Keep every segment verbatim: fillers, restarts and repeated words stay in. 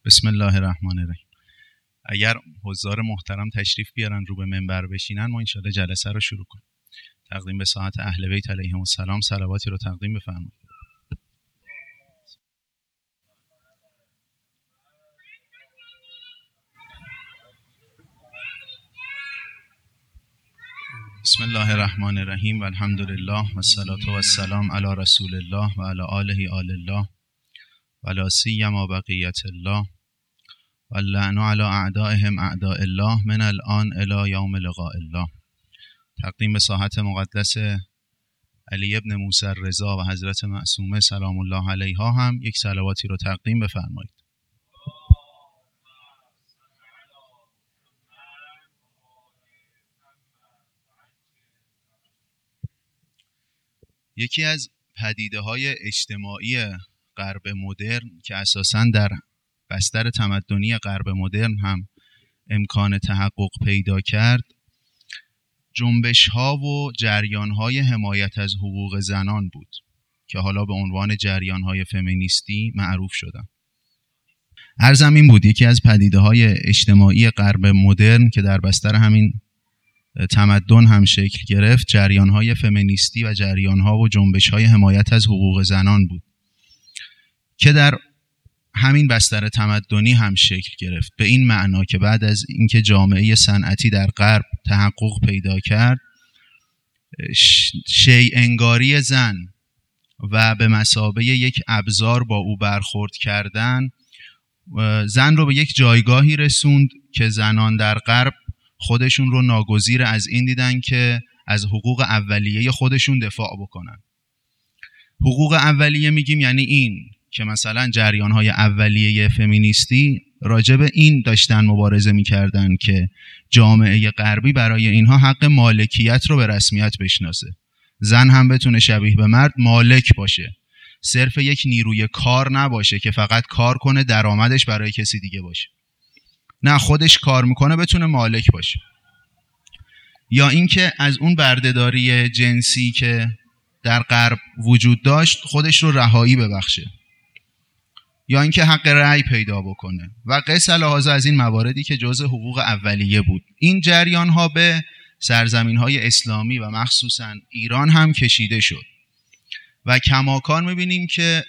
بسم الله الرحمن الرحیم. اگر حضار محترم تشریف بیارن رو به منبر بشینن ما انشاءالله جلسه رو شروع کنیم. تقدیم به ساعت اهل بیت علیهم السلام صلواتی رو تقدیم بفرمایید. بسم الله الرحمن الرحیم و الحمد لله و الصلاة و السلام علی رسول الله و علی آله آل الله و لا سیما بقیت الله و اللعن علی اعدائهم اعداء الله من الان الی یوم لقاء الله. تقدیم به ساحت مقدس علی ابن موسی رضا و حضرت معصومه سلام الله علیها هم یک صلواتی رو تقدیم بفرمایید. یکی از پدیده‌های اجتماعی غرب مدرن که اساساً در بستر تمدنی غرب مدرن هم امکان تحقق پیدا کرد، جنبش‌ها و جریان‌های حمایت از حقوق زنان بود که حالا به عنوان جریان‌های فمینیستی معروف شدن. عرضم این بود یکی از پدیده‌های اجتماعی غرب مدرن که در بستر همین تمدن هم شکل گرفت، جریان‌های فمینیستی و جریان‌ها و جنبش‌های حمایت از حقوق زنان بود که در همین بستر تمدنی هم شکل گرفت، به این معنا که بعد از اینکه جامعه صنعتی در غرب تحقق پیدا کرد، شیء انگاری زن و به مثابه یک ابزار با او برخورد کردن زن رو به یک جایگاهی رسوند که زنان در غرب خودشون رو ناگزیر از این دیدن که از حقوق اولیه خودشون دفاع بکنن. حقوق اولیه میگیم یعنی این که مثلا جریان‌های اولیه فمینیستی راجع به این داشتن مبارزه می‌کردن که جامعه غربی برای اینها حق مالکیت رو به رسمیت بشناسه. زن هم بتونه شبیه به مرد مالک باشه. صرف یک نیروی کار نباشه که فقط کار کنه درآمدش برای کسی دیگه باشه. نه، خودش کار میکنه بتونه مالک باشه. یا اینکه از اون بردهداری جنسی که در غرب وجود داشت خودش رو رهایی ببخشه. یا اینکه حق رأی پیدا بکنه و قیس لحاظ از این مواردی که جزء حقوق اولیه بود. این جریان ها به سرزمین های اسلامی و مخصوصا ایران هم کشیده شد و کماکان میبینیم که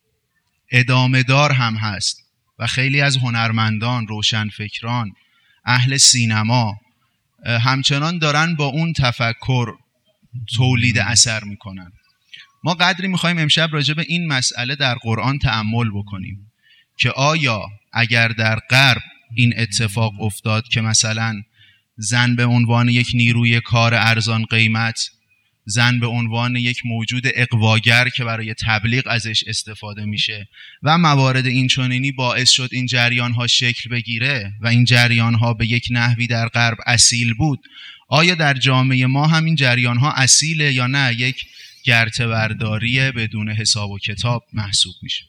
ادامه دار هم هست و خیلی از هنرمندان، روشنفکران، اهل سینما همچنان دارن با اون تفکر تولید اثر میکنن. ما قدری میخوایم امشب راجع به این مسئله در قرآن تأمل بکنیم که آیا اگر در غرب این اتفاق افتاد که مثلا زن به عنوان یک نیروی کار ارزان قیمت، زن به عنوان یک موجود اغواگر که برای تبلیغ ازش استفاده میشه و موارد اینچنینی باعث شد این جریان ها شکل بگیره و این جریان ها به یک نحوی در غرب اصیل بود، آیا در جامعه ما هم این جریان ها اصیله یا نه یک گرته برداری بدون حساب و کتاب محسوب میشه؟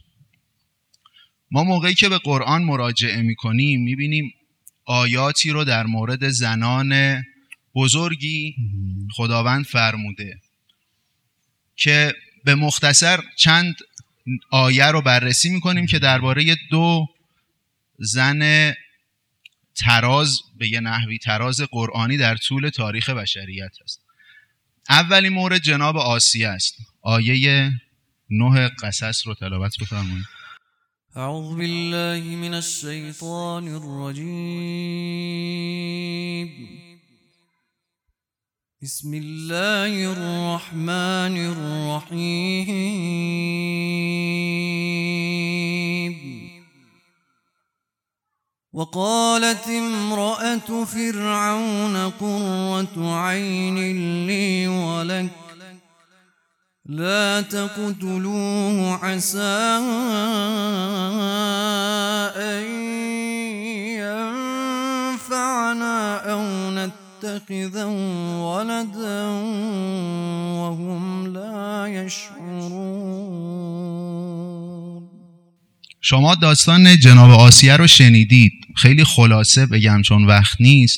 ما موقعی که به قرآن مراجعه میکنیم میبینیم آیاتی رو در مورد زنان بزرگی خداوند فرموده که به مختصر چند آیه رو بررسی میکنیم که درباره دو زن تراز، به یه نحوی تراز قرآنی در طول تاریخ بشریت هست. اولین مورد جناب آسیه است. آیه نه قصص رو تلاوت بفرمایید. اعوذ بالله من الشیطان الرجیم. بسم الله الرحمن الرحیم. وقالت امرأة فرعون قرة عين لي ولك لا تقتلوه عسى أن ينفعنا أو نتخذه ولدا وهم لا يشعرون. شما داستان جناب آسیه رو شنیدید. خیلی خلاصه بگم چون وقت نیست.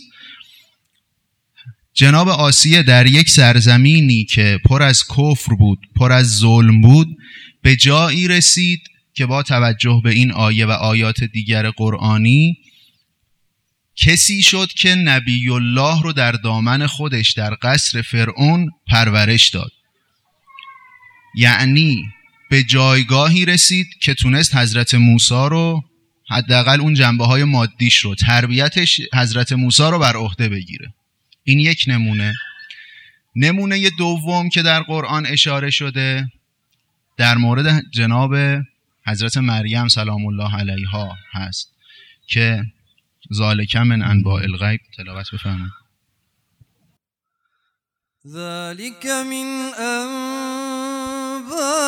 جناب آسیه در یک سرزمینی که پر از کفر بود، پر از ظلم بود، به جایی رسید که با توجه به این آیه و آیات دیگر قرآنی کسی شد که نبی الله رو در دامن خودش در قصر فرعون پرورش داد. یعنی به جایگاهی رسید که تونست حضرت موسی رو، حداقل اون جنبه های مادیش رو، تربیتش حضرت موسی رو بر عهده بگیره. این یک نمونه. نمونه دوم که در قرآن اشاره شده در مورد جناب حضرت مریم سلام الله علیها هست که ذالک من انباء الغیب. تلاوت بفرمایید. ذلك من أنباء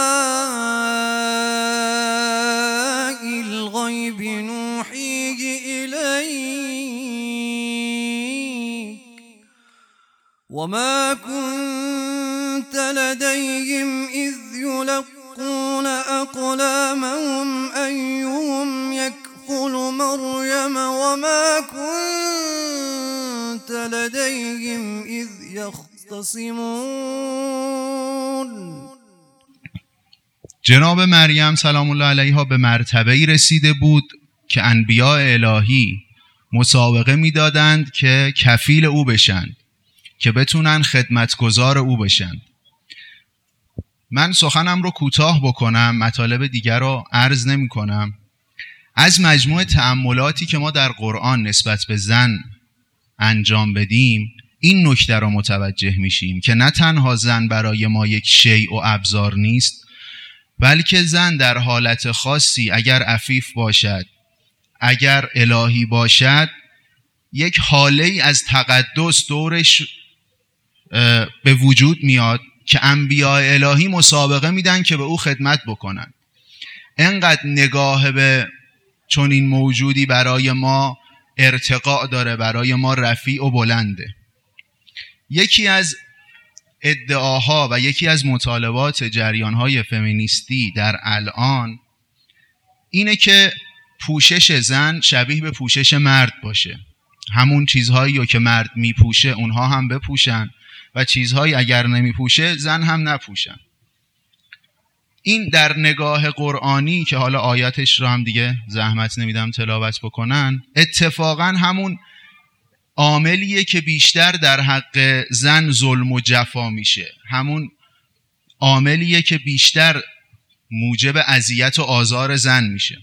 الغيب نوحيه إليك وما كنت لديهم إذ يلقون أقلامهم أيهم يكفل مريم وما كنت لديهم إذ يختصمون. جناب مریم سلام الله علیها به مرتبه‌ای رسیده بود که انبیاء الهی مسابقه می‌دادند که کفیل او بشن، که بتونن خدمتگزار او بشن. من سخنم رو کوتاه بکنم، مطالب دیگر رو عرض نمی کنم. از مجموع تأملاتی که ما در قرآن نسبت به زن انجام بدیم این نکته رو متوجه میشیم که نه تنها زن برای ما یک شیء و ابزار نیست، بلکه زن در حالت خاصی اگر عفیف باشد، اگر الهی باشد، یک حاله از تقدس دورش به وجود میاد که انبیاء الهی مسابقه میدن که به او خدمت بکنن. انقدر نگاه به چون این موجودی برای ما ارتقاء داره، برای ما رفیع و بلنده. یکی از ادعاها و یکی از مطالبات جریانهای فمینیستی در الان اینه که پوشش زن شبیه به پوشش مرد باشه. همون چیزهایی رو که مرد میپوشه اونها هم بپوشن و چیزهایی اگر نمیپوشه زن هم نپوشن. این در نگاه قرآنی که حالا آیاتش رو هم دیگه زحمت نمیدم تلاوت بکنن، اتفاقا همون عاملیه که بیشتر در حق زن ظلم و جفا میشه، همون عاملیه که بیشتر موجب اذیت و آزار زن میشه.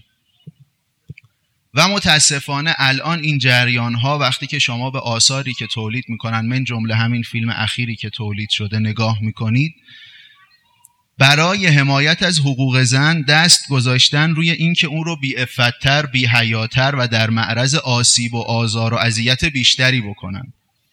و متاسفانه الان این جریان ها وقتی که شما به آثاری که تولید میکنن، من جمله همین فیلم اخیری که تولید شده نگاه میکنید، برای حمایت از حقوق زن دست گذاشتن روی این که اون رو بی عفت‌تر، بی حیاتر و در معرض آسیب و آزار و اذیت بیشتری بکنن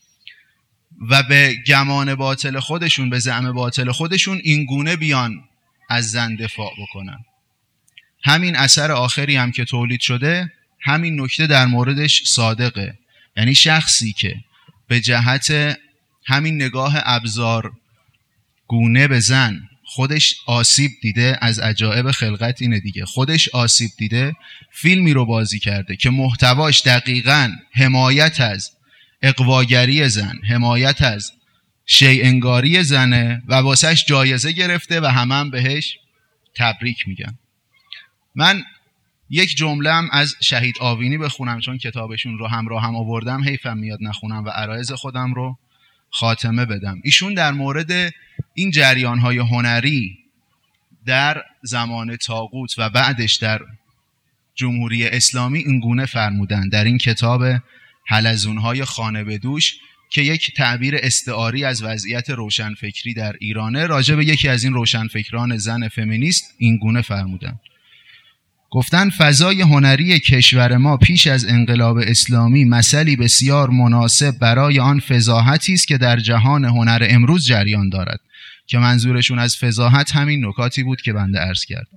و به گمان باطل خودشون، به زعم باطل خودشون این گونه بیان از زن دفاع بکنن. همین اثر آخری هم که تولید شده همین نکته در موردش صادقه. یعنی شخصی که به جهت همین نگاه ابزار گونه به زن خودش آسیب دیده، از عجایب خلقت اینه دیگه، خودش آسیب دیده، فیلمی رو بازی کرده که محتواش دقیقاً حمایت از اغواگری زن، حمایت از شیء انگاری زنه و واسش جایزه گرفته و همه هم بهش تبریک میگن. من یک جمله هم از شهید آوینی بخونم چون کتابشون رو همراه هم آوردم، حیفم میاد نخونم و عرایض خودم رو خاتمه بدم. ایشون در مورد این جریان‌های هنری در زمان طاغوت و بعدش در جمهوری اسلامی این گونه فرمودن در این کتاب حلزون‌های خانه به دوش که یک تعبیر استعاری از وضعیت روشنفکری در ایرانه، راجع به یکی از این روشنفکران زن فمینیست این گونه فرمودن. گفتن فضای هنری کشور ما پیش از انقلاب اسلامی مثلی بسیار مناسب برای آن فضاحتی است که در جهان هنر امروز جریان دارد، که منظورشون از فضاحت همین نکاتی بود که بنده عرض کردم.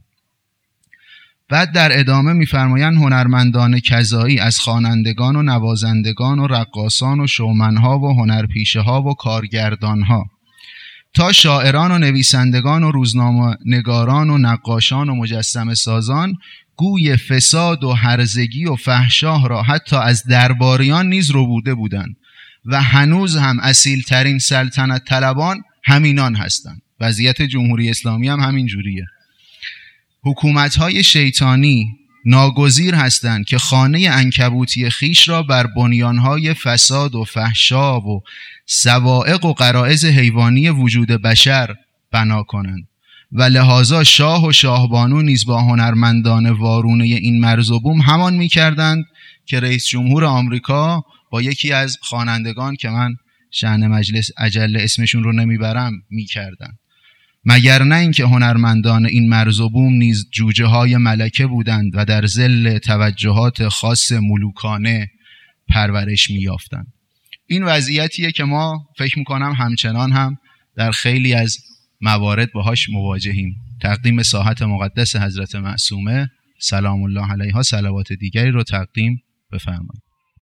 بعد در ادامه می‌فرمایند هنرمندان کذایی از خوانندگان و نوازندگان و رقاصان و شومنها و هنرپیشه‌ها و کارگردانها تا شاعران و نویسندگان و روزنامه نگاران و نقاشان و مجسمه سازان گوی فساد و هرزگی و فحشا را حتی از درباریان نیز ربوده بودند و هنوز هم اصیل ترین سلطنت طلبان همینان هستند. وضعیت جمهوری اسلامی هم همین جوریه. حکومت‌های شیطانی ناگزیر هستند که خانه عنکبوتی خیش را بر بنیان‌های فساد و فحشا و سوائق و غرایز حیوانی وجود بشر بنا کنند و لحاظا شاه و شاهبانو نیز با هنرمندان وارونه این مرز و بوم همان می‌کردند که رئیس جمهور آمریکا با یکی از خوانندگان که من شأن مجلس اجل اسمشون رو نمیبرم می‌کردند. مگر نه اینکه هنرمندان این مرز و بوم نیز جوجه های ملکه بودند و در ظل توجهات خاص ملوکانه پرورش می‌یافتند. این وضعیتیه که ما فکر می‌کنم همچنان هم در خیلی از موارد باهاش مواجهیم. تقدیم ساحت مقدس حضرت معصومه سلام الله علیها صلوات دیگری رو تقدیم بفرمایید.